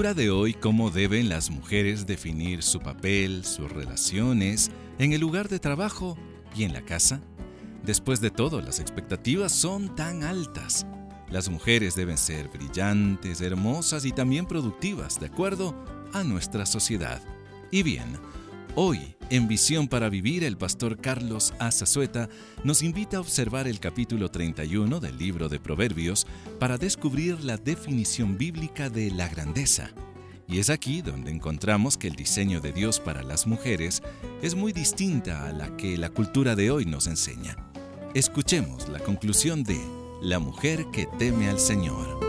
cultura de hoy, ¿cómo deben las mujeres definir su papel, sus relaciones, en el lugar de trabajo y en la casa? Después de todo, las expectativas son tan altas. Las mujeres deben ser brillantes, hermosas y también productivas, de acuerdo a nuestra sociedad. Y bien, hoy, en Visión para Vivir, el pastor Carlos Azazueta nos invita a observar el capítulo 31 del libro de Proverbios para descubrir la definición bíblica de la grandeza. Y es aquí donde encontramos que el diseño de Dios para las mujeres es muy distinta a la que la cultura de hoy nos enseña. Escuchemos la conclusión de La mujer que teme al Señor.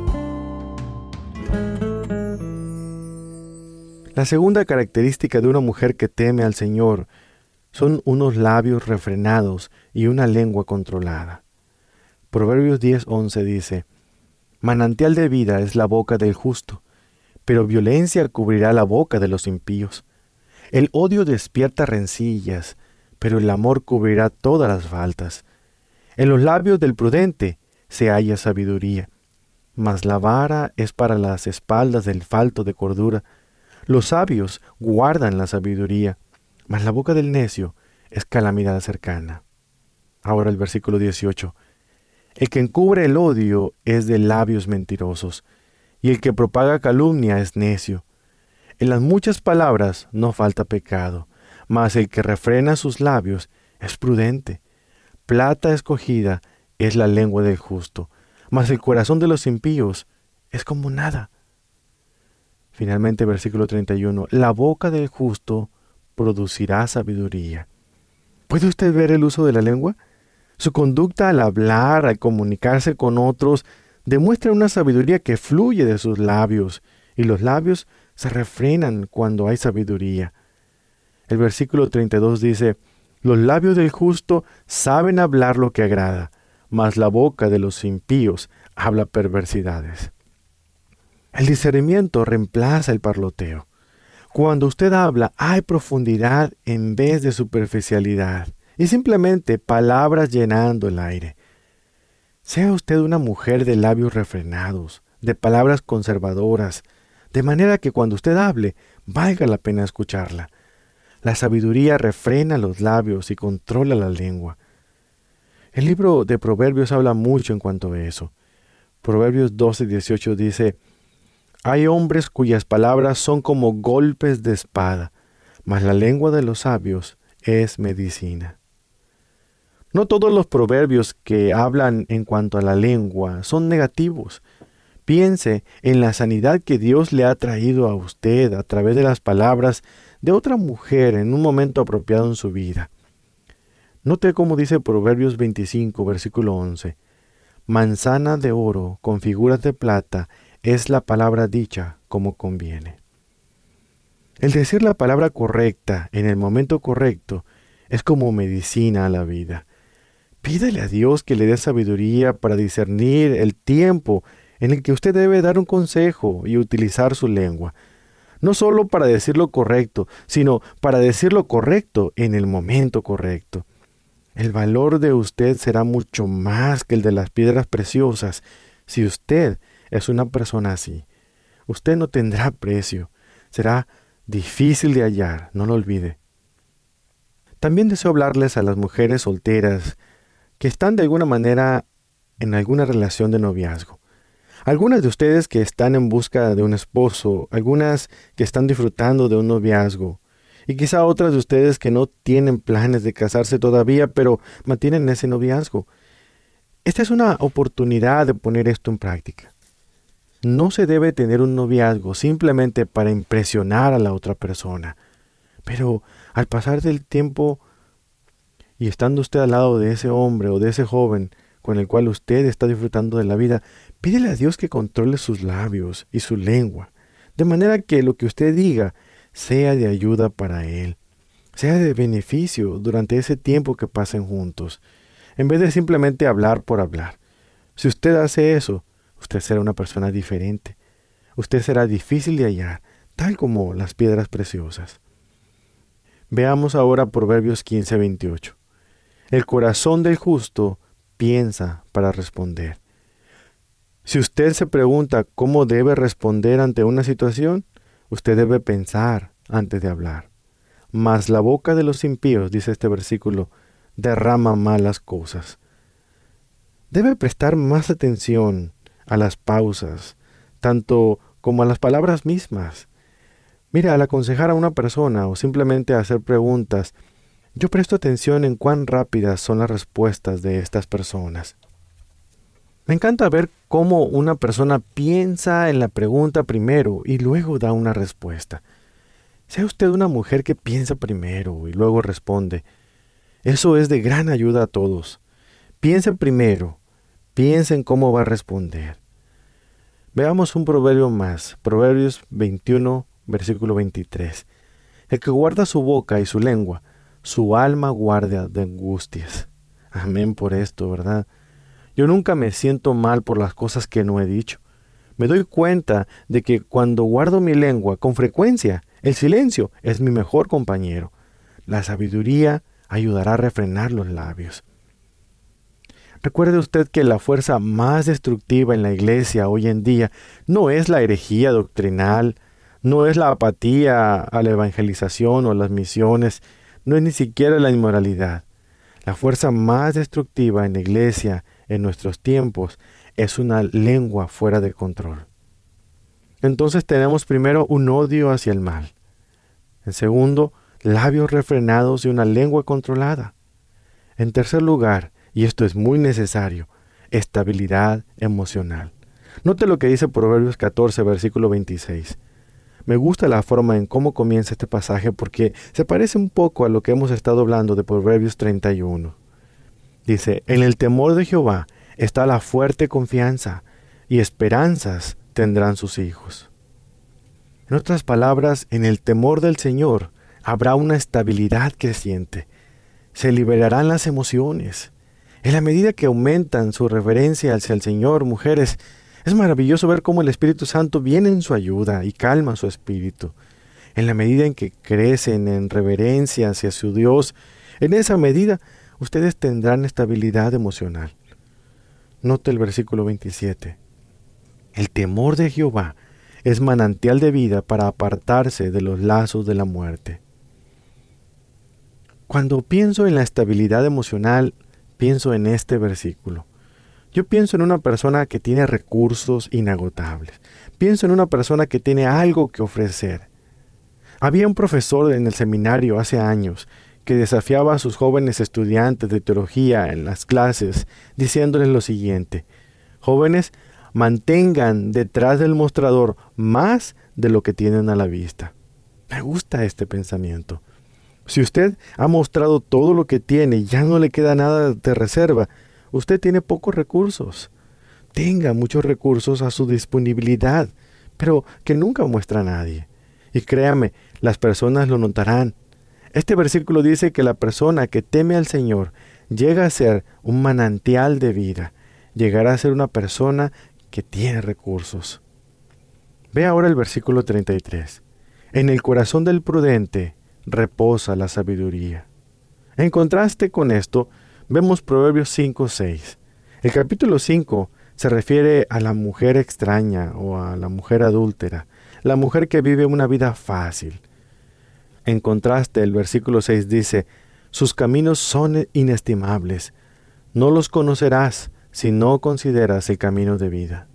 La segunda característica de una mujer que teme al Señor son unos labios refrenados y una lengua controlada. Proverbios 10:11 dice: Manantial de vida es la boca del justo, pero violencia cubrirá la boca de los impíos. El odio despierta rencillas, pero el amor cubrirá todas las faltas. En los labios del prudente se halla sabiduría, mas la vara es para las espaldas del falto de cordura. Los sabios guardan la sabiduría, mas la boca del necio es calamidad cercana. Ahora el versículo 18. El que encubre el odio es de labios mentirosos, y el que propaga calumnia es necio. En las muchas palabras no falta pecado, mas el que refrena sus labios es prudente. Plata escogida es la lengua del justo, mas el corazón de los impíos es como nada. Finalmente, versículo 31, la boca del justo producirá sabiduría. ¿Puede usted ver el uso de la lengua? Su conducta al hablar, al comunicarse con otros, demuestra una sabiduría que fluye de sus labios, y los labios se refrenan cuando hay sabiduría. El versículo 32 dice: los labios del justo saben hablar lo que agrada, mas la boca de los impíos habla perversidades. El discernimiento reemplaza el parloteo. Cuando usted habla, hay profundidad en vez de superficialidad, y simplemente palabras llenando el aire. Sea usted una mujer de labios refrenados, de palabras conservadoras, de manera que cuando usted hable, valga la pena escucharla. La sabiduría refrena los labios y controla la lengua. El libro de Proverbios habla mucho en cuanto a eso. Proverbios 12:18 dice: hay hombres cuyas palabras son como golpes de espada, mas la lengua de los sabios es medicina. No todos los proverbios que hablan en cuanto a la lengua son negativos. Piense en la sanidad que Dios le ha traído a usted a través de las palabras de otra mujer en un momento apropiado en su vida. Note cómo dice Proverbios 25, versículo 11. Manzana de oro con figuras de plata es la palabra dicha como conviene. El decir la palabra correcta en el momento correcto es como medicina a la vida. Pídale a Dios que le dé sabiduría para discernir el tiempo en el que usted debe dar un consejo y utilizar su lengua. No solo para decir lo correcto, sino para decir lo correcto en el momento correcto. El valor de usted será mucho más que el de las piedras preciosas si usted es una persona así. Usted no tendrá precio. Será difícil de hallar, no lo olvide. También deseo hablarles a las mujeres solteras que están de alguna manera en alguna relación de noviazgo. Algunas de ustedes que están en busca de un esposo, algunas que están disfrutando de un noviazgo, y quizá otras de ustedes que no tienen planes de casarse todavía, pero mantienen ese noviazgo. Esta es una oportunidad de poner esto en práctica. No se debe tener un noviazgo simplemente para impresionar a la otra persona. Pero al pasar del tiempo y estando usted al lado de ese hombre o de ese joven con el cual usted está disfrutando de la vida, pídele a Dios que controle sus labios y su lengua, de manera que lo que usted diga sea de ayuda para él, sea de beneficio durante ese tiempo que pasen juntos, en vez de simplemente hablar por hablar. Si usted hace eso, usted será una persona diferente. Usted será difícil de hallar, tal como las piedras preciosas. Veamos ahora Proverbios 15:28. El corazón del justo piensa para responder. Si usted se pregunta cómo debe responder ante una situación, usted debe pensar antes de hablar. Mas la boca de los impíos, dice este versículo, derrama malas cosas. Debe prestar más atención a las pausas, tanto como a las palabras mismas. Mira, al aconsejar a una persona o simplemente hacer preguntas, yo presto atención en cuán rápidas son las respuestas de estas personas. Me encanta ver cómo una persona piensa en la pregunta primero y luego da una respuesta. Sea usted una mujer que piensa primero y luego responde. Eso es de gran ayuda a todos. Piense primero, piense en cómo va a responder. Veamos un proverbio más, Proverbios 21, versículo 23. El que guarda su boca y su lengua, su alma guarda de angustias. Amén por esto, ¿verdad? Yo nunca me siento mal por las cosas que no he dicho. Me doy cuenta de que cuando guardo mi lengua con frecuencia, el silencio es mi mejor compañero. La sabiduría ayudará a refrenar los labios. Recuerde usted que la fuerza más destructiva en la iglesia hoy en día no es la herejía doctrinal, no es la apatía a la evangelización o a las misiones, no es ni siquiera la inmoralidad. La fuerza más destructiva en la iglesia en nuestros tiempos es una lengua fuera de control. Entonces tenemos primero un odio hacia el mal. En segundo, labios refrenados y una lengua controlada. En tercer lugar, y esto es muy necesario, estabilidad emocional. Note lo que dice Proverbios 14, versículo 26. Me gusta la forma en cómo comienza este pasaje porque se parece un poco a lo que hemos estado hablando de Proverbios 31. Dice, en el temor de Jehová está la fuerte confianza, y esperanzas tendrán sus hijos. En otras palabras, en el temor del Señor habrá una estabilidad creciente. Se liberarán las emociones. En la medida que aumentan su reverencia hacia el Señor, mujeres, es maravilloso ver cómo el Espíritu Santo viene en su ayuda y calma su espíritu. En la medida en que crecen en reverencia hacia su Dios, en esa medida ustedes tendrán estabilidad emocional. Note el versículo 27. El temor de Jehová es manantial de vida para apartarse de los lazos de la muerte. Cuando pienso en la estabilidad emocional, pienso en este versículo. Yo pienso en una persona que tiene recursos inagotables. Pienso en una persona que tiene algo que ofrecer. Había un profesor en el seminario hace años que desafiaba a sus jóvenes estudiantes de teología en las clases, diciéndoles lo siguiente: jóvenes, mantengan detrás del mostrador más de lo que tienen a la vista. Me gusta este pensamiento. Si usted ha mostrado todo lo que tiene y ya no le queda nada de reserva, usted tiene pocos recursos. Tenga muchos recursos a su disponibilidad, pero que nunca muestra a nadie. Y créame, las personas lo notarán. Este versículo dice que la persona que teme al Señor llega a ser un manantial de vida, llegará a ser una persona que tiene recursos. Ve ahora el versículo 33. En el corazón del prudente reposa la sabiduría. En contraste con esto, vemos Proverbios 5:6. El capítulo 5 se refiere a la mujer extraña o a la mujer adúltera, la mujer que vive una vida fácil. En contraste, el versículo 6 dice, sus caminos son inestimables, no los conocerás si no consideras el camino de vida.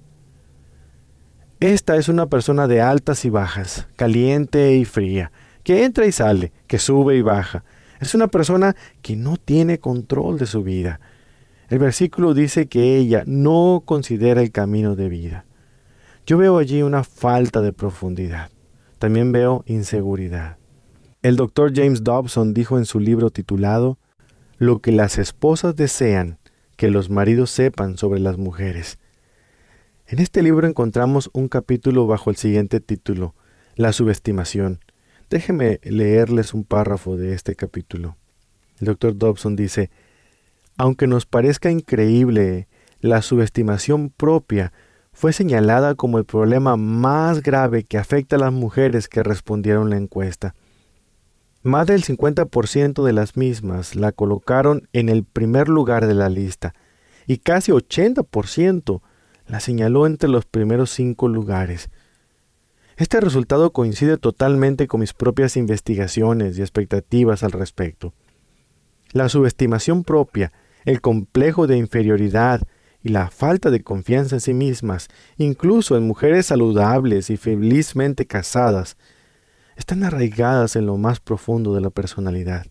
Esta es una persona de altas y bajas, caliente y fría, que entra y sale, que sube y baja. Es una persona que no tiene control de su vida. El versículo dice que ella no considera el camino de vida. Yo veo allí una falta de profundidad. También veo inseguridad. El Dr. James Dobson dijo en su libro titulado Lo que las esposas desean que los maridos sepan sobre las mujeres. En este libro encontramos un capítulo bajo el siguiente título, La subestimación. Déjenme leerles un párrafo de este capítulo. El Dr. Dobson dice, aunque nos parezca increíble, la subestimación propia fue señalada como el problema más grave que afecta a las mujeres que respondieron la encuesta. Más del 50% de las mismas la colocaron en el primer lugar de la lista y casi 80% La señaló entre los primeros 5 lugares. Este resultado coincide totalmente con mis propias investigaciones y expectativas al respecto. La subestimación propia, el complejo de inferioridad y la falta de confianza en sí mismas, incluso en mujeres saludables y felizmente casadas, están arraigadas en lo más profundo de la personalidad.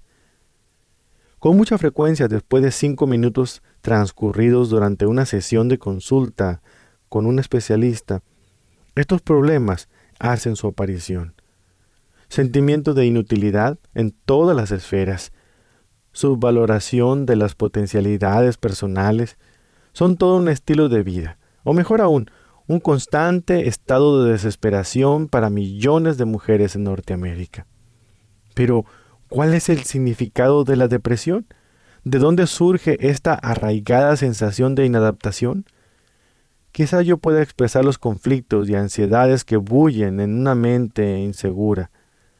Con mucha frecuencia, después de 5 minutos transcurridos durante una sesión de consulta con un especialista, estos problemas hacen su aparición. Sentimiento de inutilidad en todas las esferas, subvaloración de las potencialidades personales, son todo un estilo de vida, o mejor aún, un constante estado de desesperación para millones de mujeres en Norteamérica. Pero, ¿cuál es el significado de la depresión? ¿De dónde surge esta arraigada sensación de inadaptación? Quizá yo pueda expresar los conflictos y ansiedades que bullen en una mente insegura.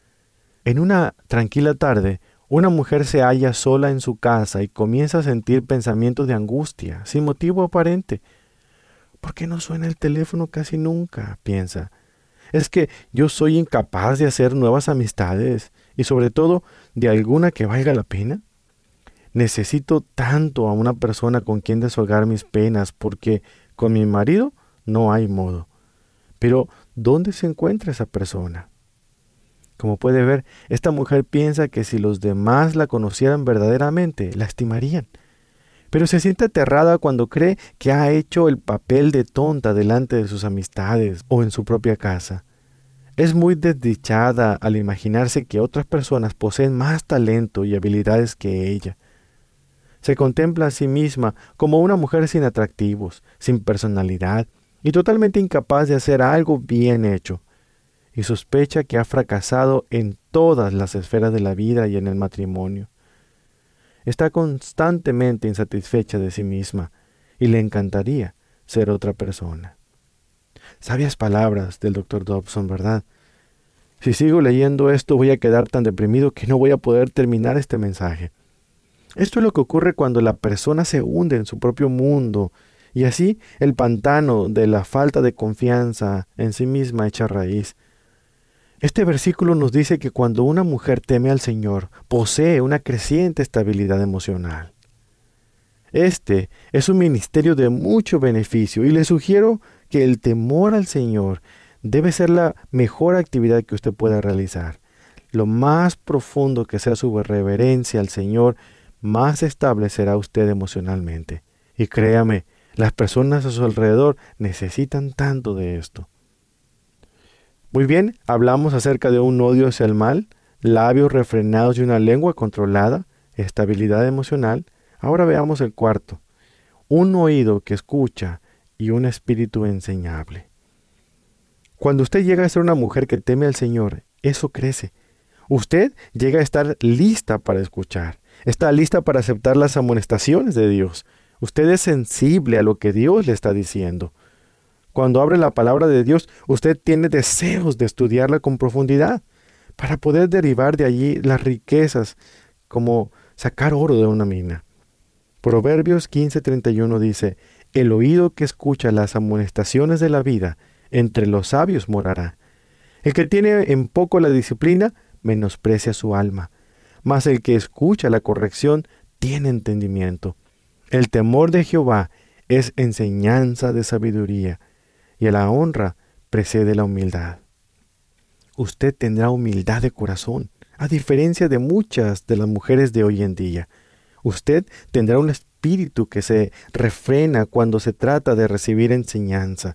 En una tranquila tarde, una mujer se halla sola en su casa y comienza a sentir pensamientos de angustia, sin motivo aparente. ¿Por qué no suena el teléfono casi nunca?, piensa. ¿Es que yo soy incapaz de hacer nuevas amistades y sobre todo de alguna que valga la pena? Necesito tanto a una persona con quien desahogar mis penas porque con mi marido no hay modo. Pero, ¿dónde se encuentra esa persona? Como puede ver, esta mujer piensa que si los demás la conocieran verdaderamente, la estimarían. Pero se siente aterrada cuando cree que ha hecho el papel de tonta delante de sus amistades o en su propia casa. Es muy desdichada al imaginarse que otras personas poseen más talento y habilidades que ella. Se contempla a sí misma como una mujer sin atractivos, sin personalidad y totalmente incapaz de hacer algo bien hecho. Y sospecha que ha fracasado en todas las esferas de la vida y en el matrimonio. Está constantemente insatisfecha de sí misma y le encantaría ser otra persona. Sabias palabras del Dr. Dobson, ¿verdad? Si sigo leyendo esto voy a quedar tan deprimido que no voy a poder terminar este mensaje. Esto es lo que ocurre cuando la persona se hunde en su propio mundo y así el pantano de la falta de confianza en sí misma echa raíz. Este versículo nos dice que cuando una mujer teme al Señor, posee una creciente estabilidad emocional. Este es un ministerio de mucho beneficio y le sugiero que el temor al Señor debe ser la mejor actividad que usted pueda realizar. Lo más profundo que sea su reverencia al Señor, más estable será usted emocionalmente. Y créame, las personas a su alrededor necesitan tanto de esto. Muy bien, hablamos acerca de un odio hacia el mal, labios refrenados y una lengua controlada, estabilidad emocional. Ahora veamos el cuarto, un oído que escucha y un espíritu enseñable. Cuando usted llega a ser una mujer que teme al Señor, eso crece. Usted llega a estar lista para escuchar, está lista para aceptar las amonestaciones de Dios. Usted es sensible a lo que Dios le está diciendo. Cuando abre la palabra de Dios, usted tiene deseos de estudiarla con profundidad para poder derivar de allí las riquezas, como sacar oro de una mina. Proverbios 15:31 dice, el oído que escucha las amonestaciones de la vida, entre los sabios morará. El que tiene en poco la disciplina, menosprecia su alma, mas el que escucha la corrección tiene entendimiento. El temor de Jehová es enseñanza de sabiduría, y a la honra precede la humildad. Usted tendrá humildad de corazón, a diferencia de muchas de las mujeres de hoy en día. Usted tendrá un espíritu que se refrena cuando se trata de recibir enseñanza.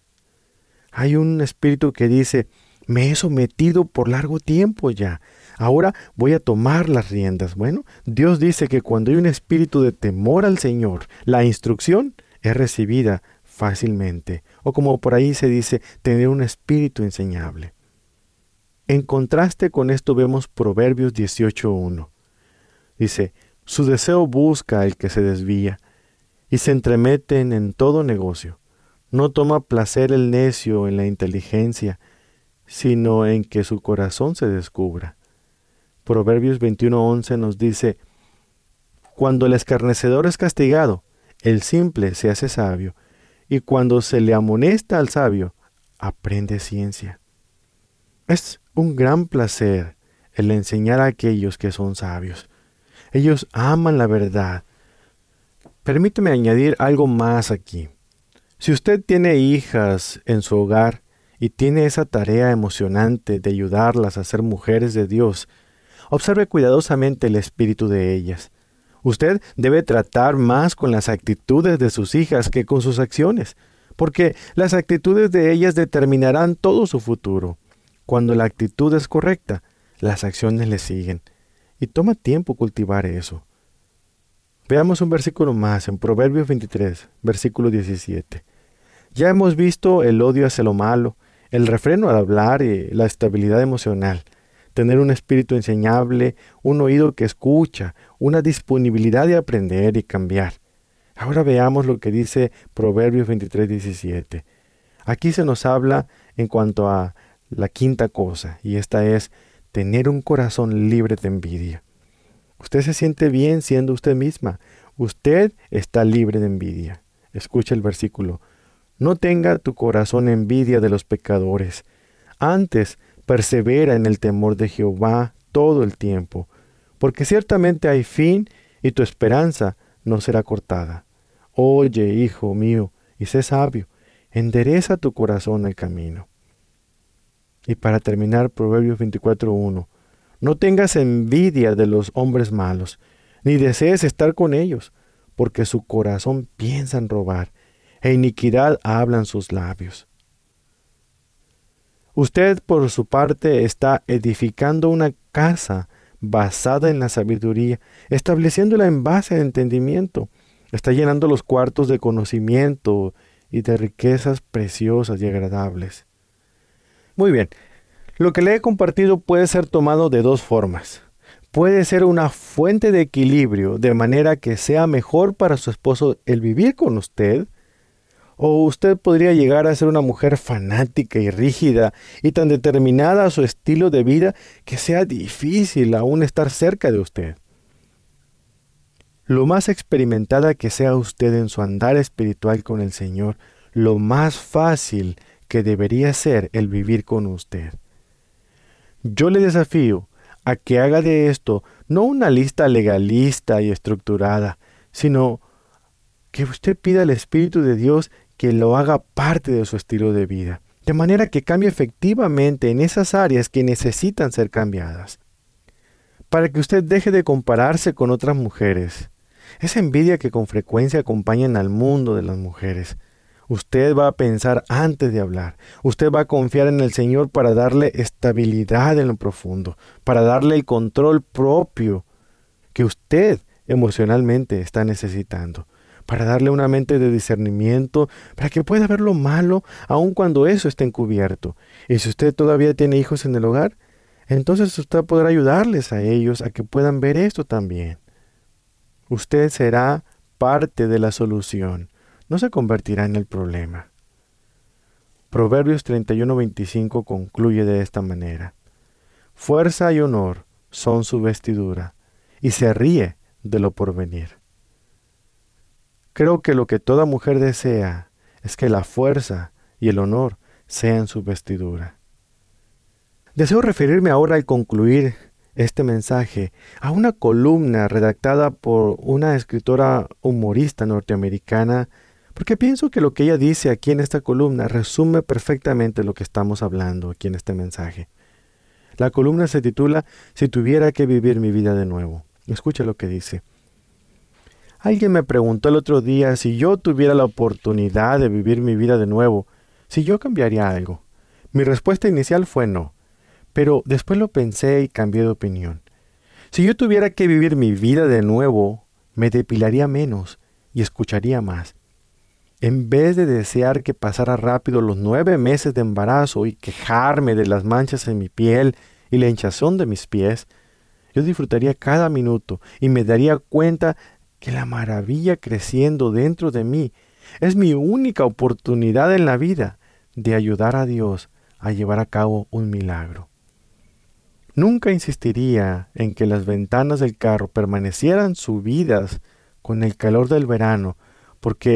Hay un espíritu que dice, me he sometido por largo tiempo ya, ahora voy a tomar las riendas. Bueno, Dios dice que cuando hay un espíritu de temor al Señor, la instrucción es recibida fácilmente, o como por ahí se dice, tener un espíritu enseñable. En contraste con esto vemos Proverbios 18:1. Dice, su deseo busca al que se desvía, y se entremeten en todo negocio. No toma placer el necio en la inteligencia, sino en que su corazón se descubra. Proverbios 21:11 nos dice, cuando el escarnecedor es castigado, el simple se hace sabio, y cuando se le amonesta al sabio, aprende ciencia. Es un gran placer el enseñar a aquellos que son sabios. Ellos aman la verdad. Permíteme añadir algo más aquí. Si usted tiene hijas en su hogar y tiene esa tarea emocionante de ayudarlas a ser mujeres de Dios, observe cuidadosamente el espíritu de ellas. Usted debe tratar más con las actitudes de sus hijas que con sus acciones, porque las actitudes de ellas determinarán todo su futuro. Cuando la actitud es correcta, las acciones le siguen, y toma tiempo cultivar eso. Veamos un versículo más en Proverbios 23, versículo 17. Ya hemos visto el odio hacia lo malo, el refreno al hablar y la estabilidad emocional, tener un espíritu enseñable, un oído que escucha, una disponibilidad de aprender y cambiar. Ahora veamos lo que dice Proverbios 23, 17. Aquí se nos habla en cuanto a la quinta cosa, y esta es tener un corazón libre de envidia. Usted se siente bien siendo usted misma. Usted está libre de envidia. Escucha el versículo. No tenga tu corazón envidia de los pecadores. Antes, persevera en el temor de Jehová todo el tiempo, porque ciertamente hay fin y tu esperanza no será cortada. Oye, hijo mío, y sé sabio, endereza tu corazón al camino. Y para terminar, Proverbios 24:1. No tengas envidia de los hombres malos, ni desees estar con ellos, porque su corazón piensa en robar, e iniquidad hablan sus labios. Usted, por su parte, está edificando una casa basada en la sabiduría, estableciéndola en base de entendimiento. Está llenando los cuartos de conocimiento y de riquezas preciosas y agradables. Muy bien. Lo que le he compartido puede ser tomado de dos formas. Puede ser una fuente de equilibrio, de manera que sea mejor para su esposo el vivir con usted, o usted podría llegar a ser una mujer fanática y rígida y tan determinada a su estilo de vida que sea difícil aún estar cerca de usted. Lo más experimentada que sea usted en su andar espiritual con el Señor, lo más fácil que debería ser el vivir con usted. Yo le desafío a que haga de esto no una lista legalista y estructurada, sino que usted pida al Espíritu de Dios que lo haga parte de su estilo de vida, de manera que cambie efectivamente en esas áreas que necesitan ser cambiadas. Para que usted deje de compararse con otras mujeres, esa envidia que con frecuencia acompaña al mundo de las mujeres. Usted va a pensar antes de hablar. Usted va a confiar en el Señor para darle estabilidad en lo profundo, para darle el control propio que usted emocionalmente está necesitando, para darle una mente de discernimiento, para que pueda ver lo malo aun cuando eso esté encubierto. Y si usted todavía tiene hijos en el hogar, entonces usted podrá ayudarles a ellos a que puedan ver esto también. Usted será parte de la solución. No se convertirá en el problema. Proverbios 31:25 concluye de esta manera. Fuerza y honor son su vestidura, y se ríe de lo porvenir. Creo que lo que toda mujer desea es que la fuerza y el honor sean su vestidura. Deseo referirme ahora al concluir este mensaje a una columna redactada por una escritora humorista norteamericana, porque pienso que lo que ella dice aquí en esta columna resume perfectamente lo que estamos hablando aquí en este mensaje. La columna se titula Si tuviera que vivir mi vida de nuevo. Escucha lo que dice. Alguien me preguntó el otro día si yo tuviera la oportunidad de vivir mi vida de nuevo, si yo cambiaría algo. Mi respuesta inicial fue no, pero después lo pensé y cambié de opinión. Si yo tuviera que vivir mi vida de nuevo, me depilaría menos y escucharía más. En vez de desear que pasara rápido los 9 meses de embarazo y quejarme de las manchas en mi piel y la hinchazón de mis pies, yo disfrutaría cada minuto y me daría cuenta que la maravilla creciendo dentro de mí es mi única oportunidad en la vida de ayudar a Dios a llevar a cabo un milagro. Nunca insistiría en que las ventanas del carro permanecieran subidas con el calor del verano, porque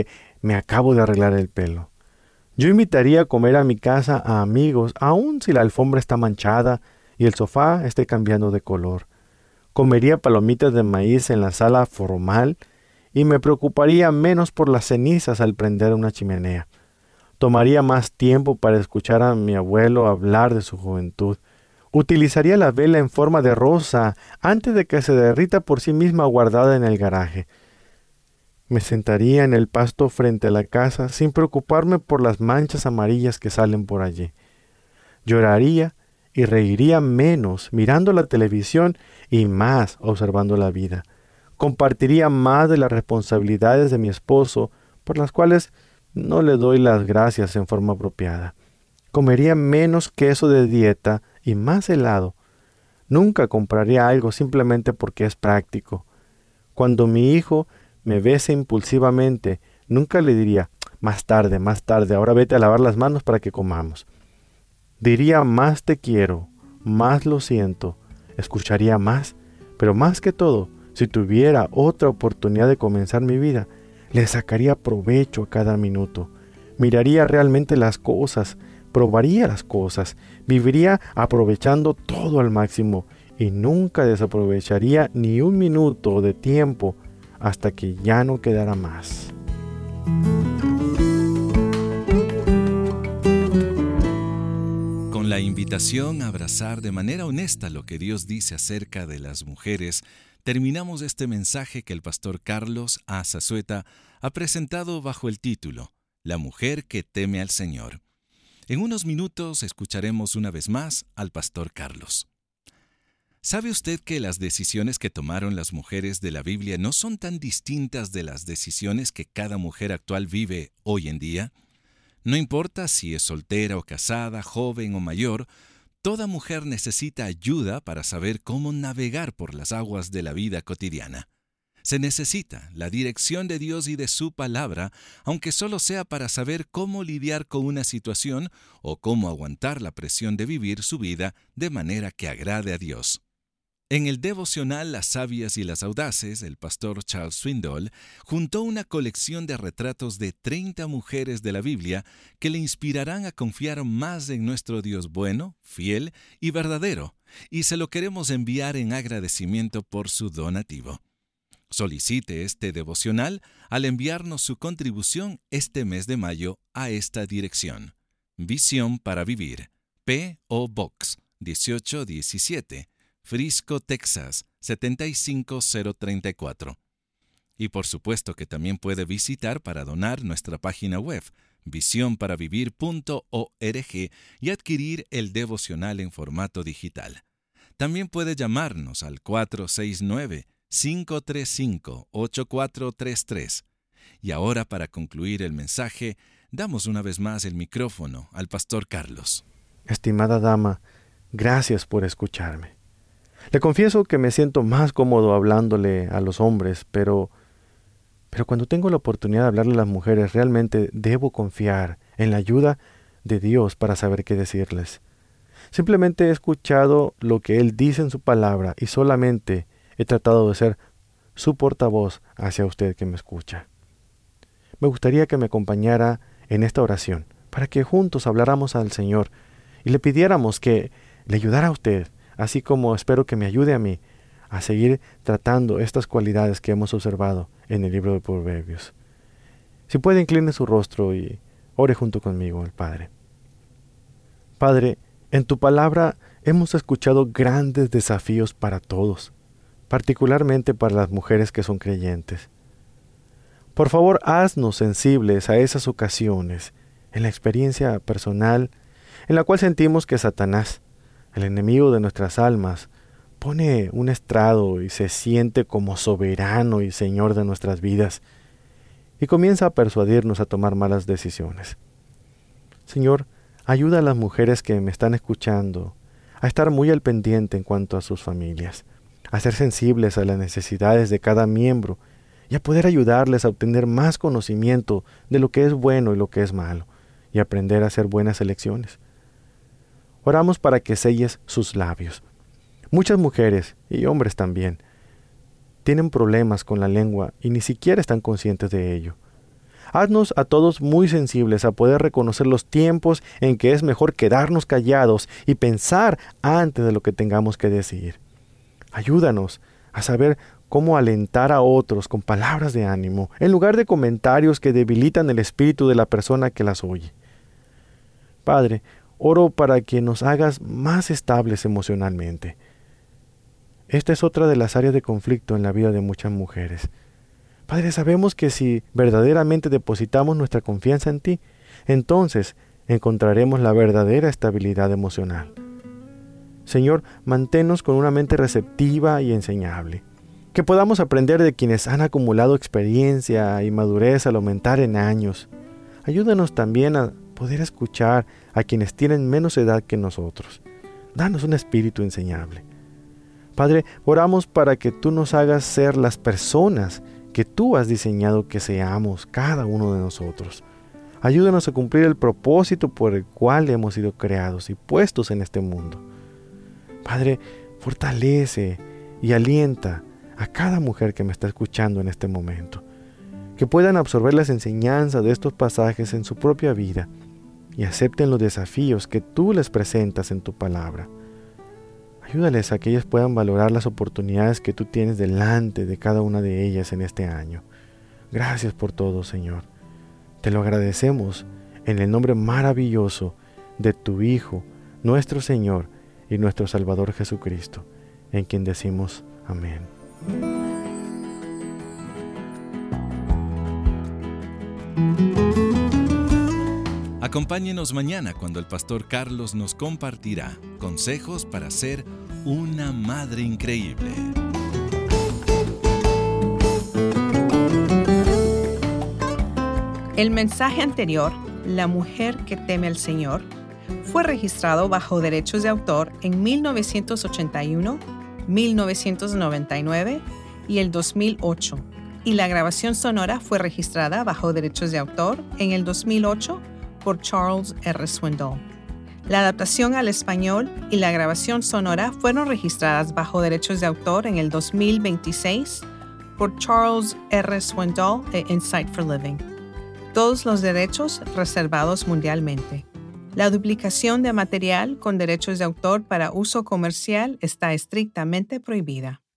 me acabo de arreglar el pelo. Yo invitaría a comer a mi casa a amigos, aun si la alfombra está manchada y el sofá esté cambiando de color. Comería palomitas de maíz en la sala formal y me preocuparía menos por las cenizas al prender una chimenea. Tomaría más tiempo para escuchar a mi abuelo hablar de su juventud. Utilizaría la vela en forma de rosa antes de que se derrita por sí misma guardada en el garaje. Me sentaría en el pasto frente a la casa sin preocuparme por las manchas amarillas que salen por allí. Lloraría y reiría menos mirando la televisión y más observando la vida. Compartiría más de las responsabilidades de mi esposo, por las cuales no le doy las gracias en forma apropiada. Comería menos queso de dieta y más helado. Nunca compraría algo simplemente porque es práctico. Cuando mi hijo me bese impulsivamente, nunca le diría, más tarde, ahora vete a lavar las manos para que comamos. Diría más te quiero, más lo siento, escucharía más, pero más que todo, si tuviera otra oportunidad de comenzar mi vida, le sacaría provecho a cada minuto. Miraría realmente las cosas, probaría las cosas, viviría aprovechando todo al máximo y nunca desaprovecharía ni un minuto de tiempo hasta que ya no quedara más. Con la invitación a abrazar de manera honesta lo que Dios dice acerca de las mujeres, terminamos este mensaje que el pastor Carlos A. Zazueta ha presentado bajo el título La mujer que teme al Señor. En unos minutos escucharemos una vez más al pastor Carlos. ¿Sabe usted que las decisiones que tomaron las mujeres de la Biblia no son tan distintas de las decisiones que cada mujer actual vive hoy en día? No importa si es soltera o casada, joven o mayor, toda mujer necesita ayuda para saber cómo navegar por las aguas de la vida cotidiana. Se necesita la dirección de Dios y de su palabra, aunque solo sea para saber cómo lidiar con una situación o cómo aguantar la presión de vivir su vida de manera que agrade a Dios. En el devocional Las sabias y las audaces, el pastor Charles Swindoll juntó una colección de retratos de 30 mujeres de la Biblia que le inspirarán a confiar más en nuestro Dios bueno, fiel y verdadero, y se lo queremos enviar en agradecimiento por su donativo. Solicite este devocional al enviarnos su contribución este mes de mayo a esta dirección. Visión para Vivir, P.O. Box 1817, Frisco, Texas 75034. Y por supuesto que también puede visitar para donar nuestra página web, visionparavivir.org, y adquirir el devocional en formato digital. También puede llamarnos al 469-535-8433. Y ahora, para concluir el mensaje, damos una vez más el micrófono al pastor Carlos. Estimada dama, gracias por escucharme. Le confieso que me siento más cómodo hablándole a los hombres, pero cuando tengo la oportunidad de hablarle a las mujeres, realmente debo confiar en la ayuda de Dios para saber qué decirles. Simplemente he escuchado lo que Él dice en su palabra y solamente he tratado de ser su portavoz hacia usted que me escucha. Me gustaría que me acompañara en esta oración para que juntos habláramos al Señor y le pidiéramos que le ayudara a usted, así como espero que me ayude a mí a seguir tratando estas cualidades que hemos observado en el libro de Proverbios. Si puede, incline su rostro y ore junto conmigo al Padre. Padre, en tu palabra hemos escuchado grandes desafíos para todos, particularmente para las mujeres que son creyentes. Por favor, haznos sensibles a esas ocasiones en la experiencia personal en la cual sentimos que Satanás, el enemigo de nuestras almas, pone un estrado y se siente como soberano y señor de nuestras vidas y comienza a persuadirnos a tomar malas decisiones. Señor, ayuda a las mujeres que me están escuchando a estar muy al pendiente en cuanto a sus familias, a ser sensibles a las necesidades de cada miembro y a poder ayudarles a obtener más conocimiento de lo que es bueno y lo que es malo y aprender a hacer buenas elecciones. Oramos para que selles sus labios. Muchas mujeres, y hombres también, tienen problemas con la lengua y ni siquiera están conscientes de ello. Haznos a todos muy sensibles a poder reconocer los tiempos en que es mejor quedarnos callados y pensar antes de lo que tengamos que decir. Ayúdanos a saber cómo alentar a otros con palabras de ánimo, en lugar de comentarios que debilitan el espíritu de la persona que las oye. Padre, oro para que nos hagas más estables emocionalmente. Esta es otra de las áreas de conflicto en la vida de muchas mujeres. Padre, sabemos que si verdaderamente depositamos nuestra confianza en ti, entonces encontraremos la verdadera estabilidad emocional. Señor, manténnos con una mente receptiva y enseñable. Que podamos aprender de quienes han acumulado experiencia y madurez al aumentar en años. Ayúdanos también a poder escuchar a quienes tienen menos edad que nosotros. Danos un espíritu enseñable. Padre, oramos para que tú nos hagas ser las personas que tú has diseñado que seamos cada uno de nosotros. Ayúdanos a cumplir el propósito por el cual hemos sido creados y puestos en este mundo. Padre, fortalece y alienta a cada mujer que me está escuchando en este momento, que puedan absorber las enseñanzas de estos pasajes en su propia vida y acepten los desafíos que tú les presentas en tu palabra. Ayúdales a que ellas puedan valorar las oportunidades que tú tienes delante de cada una de ellas en este año. Gracias por todo, Señor. Te lo agradecemos en el nombre maravilloso de tu Hijo, nuestro Señor y nuestro Salvador Jesucristo, en quien decimos amén. Acompáñenos mañana cuando el pastor Carlos nos compartirá consejos para ser una madre increíble. El mensaje anterior, La mujer que teme al Señor, fue registrado bajo derechos de autor en 1981, 1999 y el 2008, y la grabación sonora fue registrada bajo derechos de autor en el 2008 por Charles R. Swindoll. La adaptación al español y la grabación sonora fueron registradas bajo derechos de autor en el 2026 por Charles R. Swindoll e Insight for Living. Todos los derechos reservados mundialmente. La duplicación de material con derechos de autor para uso comercial está estrictamente prohibida.